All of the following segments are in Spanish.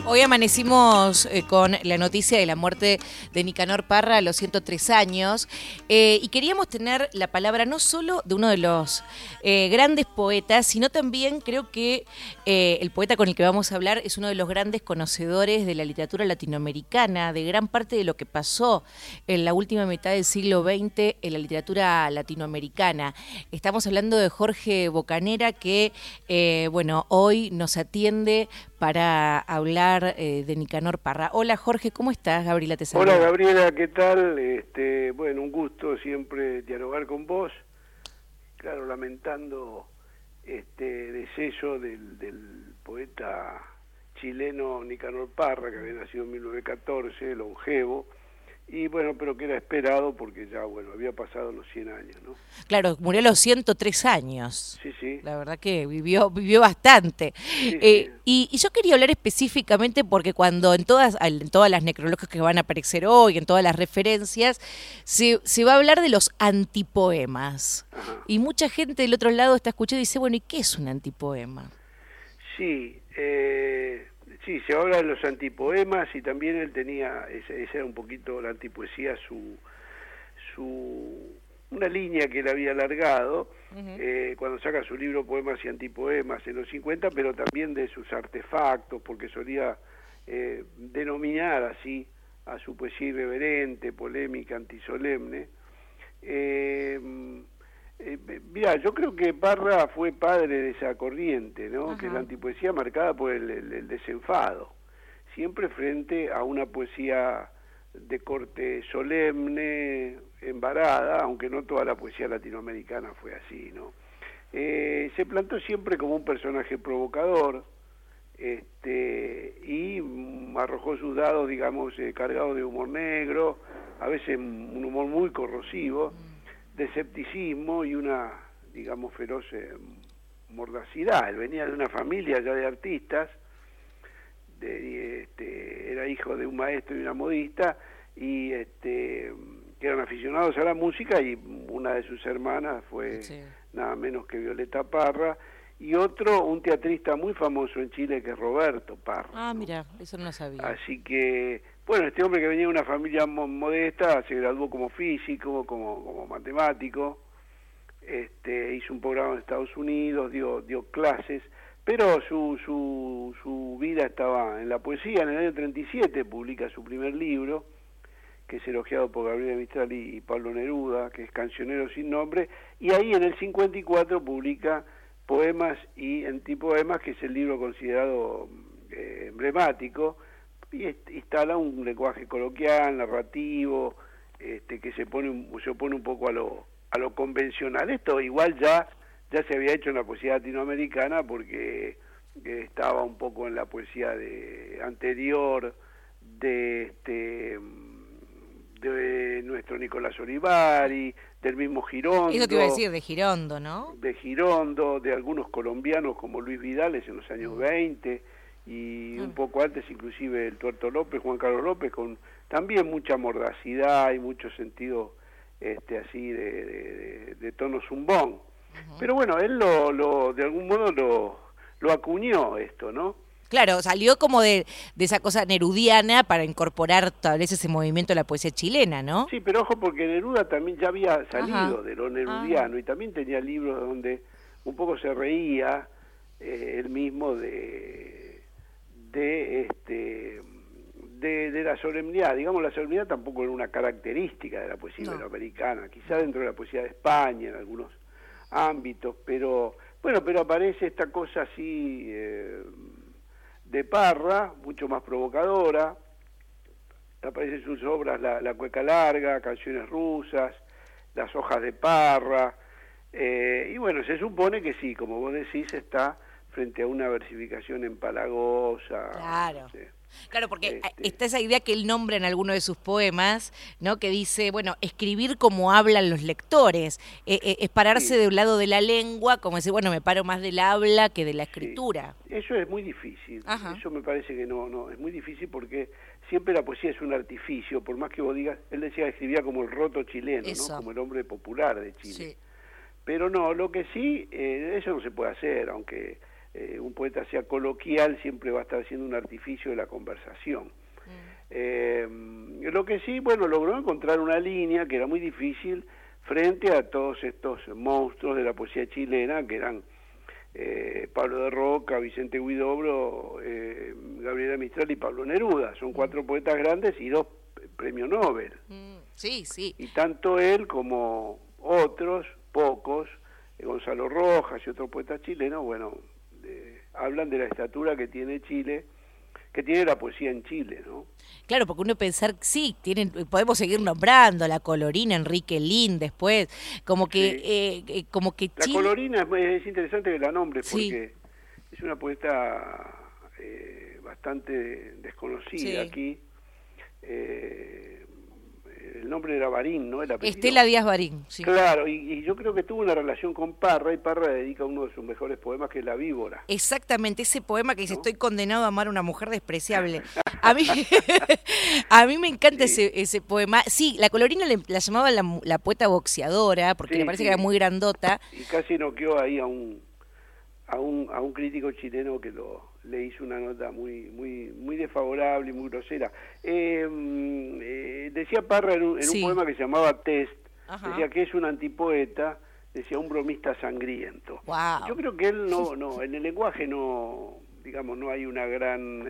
Hoy amanecimos con la noticia de la muerte de Nicanor Parra a los 103 años y queríamos tener la palabra no solo de uno de los grandes poetas, sino también creo que el poeta con el que vamos a hablar es uno de los grandes conocedores de la literatura latinoamericana, de gran parte de lo que pasó en la última mitad del siglo XX en la literatura latinoamericana. Estamos hablando de Jorge Bocanera que, hoy nos atiende para hablar de Nicanor Parra. Hola Jorge, ¿cómo estás? Gabriela te saluda. Hola Gabriela, ¿qué tal? Un gusto siempre dialogar con vos. Claro, lamentando deceso del poeta chileno Nicanor Parra, que había nacido en 1914, longevo, y pero que era esperado porque ya, había pasado los 100 años, ¿no? Claro, murió a los 103 años. Sí, sí. La verdad que vivió bastante. Sí, sí. Y yo quería hablar específicamente porque cuando en todas las necrológicas que van a aparecer hoy, en todas las referencias, se va a hablar de los antipoemas. Ajá. Y mucha gente del otro lado está escuchando y dice, bueno, ¿y qué es un antipoema? Sí, sí, se habla de los antipoemas y también él tenía, esa era un poquito la antipoesía, una línea que él había alargado cuando saca su libro Poemas y Antipoemas en los 50, pero también de sus artefactos, porque solía denominar así a su poesía irreverente, polémica, antisolemne. Mirá, yo creo que Parra fue padre de esa corriente, ¿no? Ajá. Que es la antipoesía marcada por el desenfado, siempre frente a una poesía de corte solemne, embarada, aunque no toda la poesía latinoamericana fue así, ¿no? Se plantó siempre como un personaje provocador, y arrojó sus dados, digamos, cargados de humor negro, a veces un humor muy corrosivo, de escepticismo y una, digamos, feroz mordacidad. Él venía de una familia ya de artistas, era hijo de un maestro y una modista, y que eran aficionados a la música, y una de sus hermanas fue nada menos que Violeta Parra, y otro, un teatrista muy famoso en Chile, que es Roberto Parra. Ah, mira, eso no lo sabía. Así que, este hombre que venía de una familia modesta, se graduó como físico, como matemático, hizo un programa en Estados Unidos, dio clases, pero su vida estaba en la poesía. En el año 37 publica su primer libro, que es elogiado por Gabriela Mistral y Pablo Neruda, que es Cancionero sin nombre, y ahí en el 54 publica Poemas y Antipoemas, que es el libro considerado emblemático, y instala un lenguaje coloquial, narrativo, que se opone un poco a lo convencional. Esto igual ya se había hecho en la poesía latinoamericana, porque estaba un poco en la poesía anterior de nuestro Nicolás Olivari, del mismo Girondo. Eso te iba a decir, de Girondo, ¿no? De Girondo, de algunos colombianos como Luis Vidales en los años 20, y un poco antes inclusive el Tuerto López, Juan Carlos López, con también mucha mordacidad y mucho sentido así de tono zumbón. Pero él de algún modo lo acuñó esto, ¿no? Claro, salió como de esa cosa nerudiana para incorporar tal vez ese movimiento de la poesía chilena, ¿no? Sí, pero ojo, porque Neruda también ya había salido de lo nerudiano, y también tenía libros donde un poco se reía él mismo de la solemnidad. Digamos, la solemnidad tampoco era una característica de la poesía iberoamericana, quizá dentro de la poesía de España en algunos ámbitos, pero aparece esta cosa así de Parra, mucho más provocadora. Aparecen sus obras La Cueca Larga, Canciones Rusas, Las Hojas de Parra, y se supone que sí, como vos decís, está frente a una versificación empalagosa. Claro. No sé. Claro, porque está esa idea que él nombra en alguno de sus poemas, ¿no? Que dice, escribir como hablan los lectores, es pararse de un lado de la lengua, como decir, me paro más del habla que de la escritura. Sí. Eso es muy difícil. Ajá. Eso me parece que no, es muy difícil, porque siempre la poesía es un artificio, por más que vos digas, él decía que escribía como el roto chileno, ¿no? Como el hombre popular de Chile. Sí. Pero no, lo que sí, eso no se puede hacer, aunque un poeta sea coloquial, siempre va a estar haciendo un artificio de la conversación. Lo que sí, bueno, logró encontrar una línea que era muy difícil frente a todos estos monstruos de la poesía chilena, que eran Pablo de Roca, Vicente Huidobro, Gabriela Mistral y Pablo Neruda. Son 4 poetas grandes y 2 premios Nobel. Sí, sí. Y tanto él como otros, pocos, Gonzalo Rojas y otros poetas chilenos, bueno, hablan de la estatura que tiene Chile, que tiene la poesía en Chile, ¿no? Claro, porque uno pensar, sí, podemos seguir nombrando la Colorina, Enrique Lin, después, como que, sí. Como que La Chile... Colorina es interesante que la nombre, Sí. porque es una poeta bastante desconocida Sí. aquí. El nombre era Barín, ¿no? El apellido. Estela Díaz Barín, sí. Claro, y yo creo que tuvo una relación con Parra, y Parra dedica uno de sus mejores poemas, que es La Víbora. Exactamente, ese poema que dice, ¿no? Estoy condenado a amar a una mujer despreciable. A mí, a mí me encanta Sí. ese poema. Sí, la Colorina la llamaba la poeta boxeadora, porque Sí, le parece sí. que era muy grandota. Y casi noqueó ahí a un crítico chileno que le hizo una nota muy desfavorable y muy grosera. Decía Parra en un Sí. poema que se llamaba Test, Ajá. decía que es un antipoeta, decía un bromista sangriento. Wow. Yo creo que él no, en el lenguaje no, digamos, no hay una gran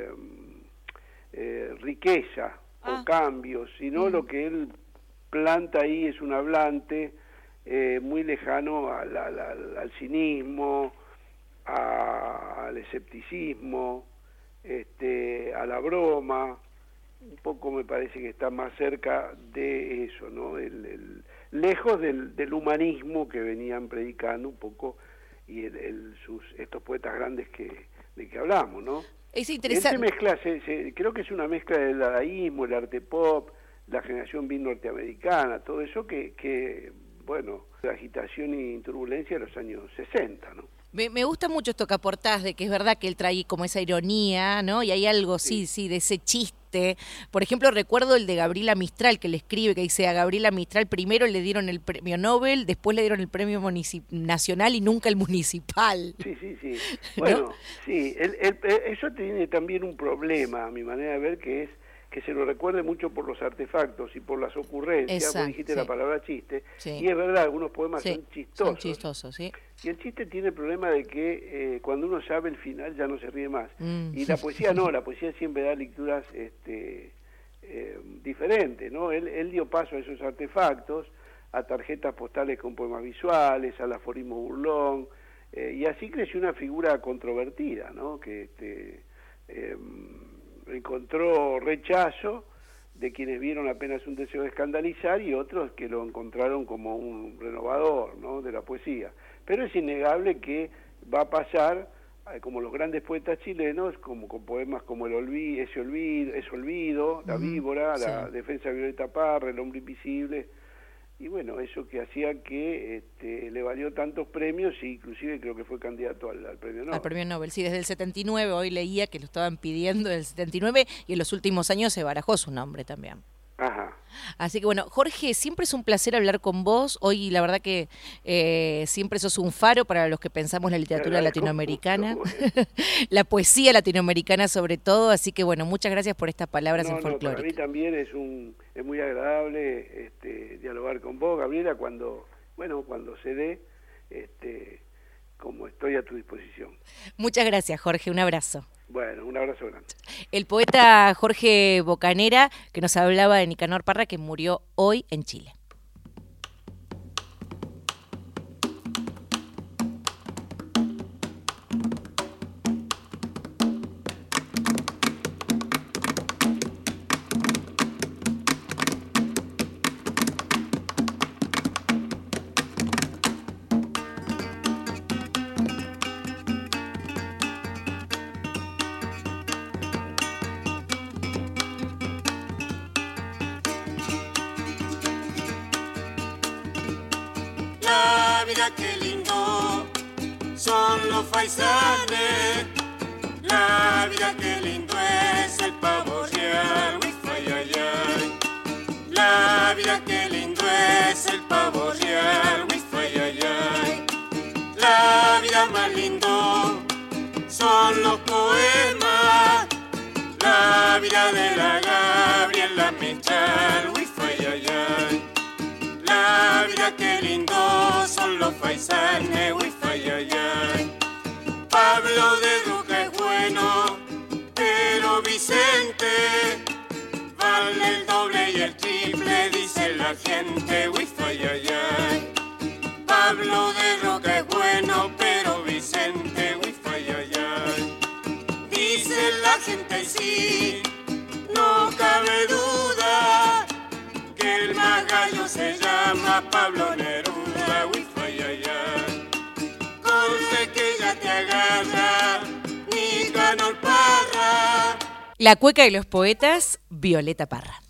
riqueza o cambios, sino lo que él planta ahí es un hablante muy lejano al cinismo, al escepticismo, a la broma. Un poco me parece que está más cerca de eso, ¿no? Lejos del humanismo que venían predicando un poco y estos poetas grandes de que hablamos, ¿no? Es Él interesante. se mezcla, creo que es una mezcla del dadaísmo, el arte pop, la generación beat norteamericana, todo eso que bueno, la agitación y turbulencia de los años 60, ¿no? Me gusta mucho esto que aportás, de que es verdad que él trae como esa ironía, ¿no? Y hay algo, Sí. sí, de ese chiste. Por ejemplo, recuerdo el de Gabriela Mistral, que le escribe, que dice, a Gabriela Mistral primero le dieron el premio Nobel, después le dieron el premio nacional y nunca el municipal. Sí. Bueno, ¿no? sí, eso tiene también un problema, a mi manera de ver, que es que se lo recuerde mucho por los artefactos y por las ocurrencias. Exacto, Vos dijiste sí. la palabra chiste, Sí. y es verdad, algunos poemas Sí, son chistosos. Son chistosos, sí. Y el chiste tiene el problema de que cuando uno sabe el final ya no se ríe más. Mm. Y la poesía no, la poesía siempre da lecturas diferentes, ¿no? Él dio paso a esos artefactos, a tarjetas postales con poemas visuales, al aforismo burlón, y así creció una figura controvertida, ¿no? Que encontró rechazo de quienes vieron apenas un deseo de escandalizar y otros que lo encontraron como un renovador, ¿no?, de la poesía. Pero es innegable que va a pasar, como los grandes poetas chilenos, como con poemas como Ese olvido, La Víbora, sí. La defensa de Violeta Parra, El hombre invisible, y bueno, eso que hacía que le valió tantos premios, e inclusive creo que fue candidato al premio Nobel. Al premio Nobel, sí, desde el 79, hoy leía que lo estaban pidiendo desde el 79 y en los últimos años se barajó su nombre también. Ajá. Así que bueno, Jorge, siempre es un placer hablar con vos. Hoy la verdad que siempre sos un faro para los que pensamos la literatura latinoamericana, la poesía latinoamericana sobre todo. Así que bueno, muchas gracias por estas palabras en Folclórica. Para mí también es muy agradable dialogar con vos, Gabriela, cuando se dé, como estoy a tu disposición. Muchas gracias, Jorge. Un abrazo. Bueno, un abrazo grande. El poeta Jorge Bocanera, que nos hablaba de Nicanor Parra, que murió hoy en Chile. Qué lindo son los faisanes, la vida qué lindo es el pavo real, uy, ay, ay. La vida qué lindo es el pavo real, uy, ay, ay. La vida más lindo son los poemas, la vida de la Gabriela Mistral, wifi, ay, ay. La vida que lindo son los faisanes, wifi, ay, ay. Pablo de Roca es bueno, pero Vicente vale el doble y el triple, dice la gente, wifi, ay, ay. Pablo de Roca es bueno, pero Vicente, wifi, ay, ay. Dice la gente y sí, no cabe duda, que el más gallo se llama Pablo Neruda, wifi, ay, ay. Corre que ya te agarra, Nicanor Parra. La cueca de los poetas, Violeta Parra.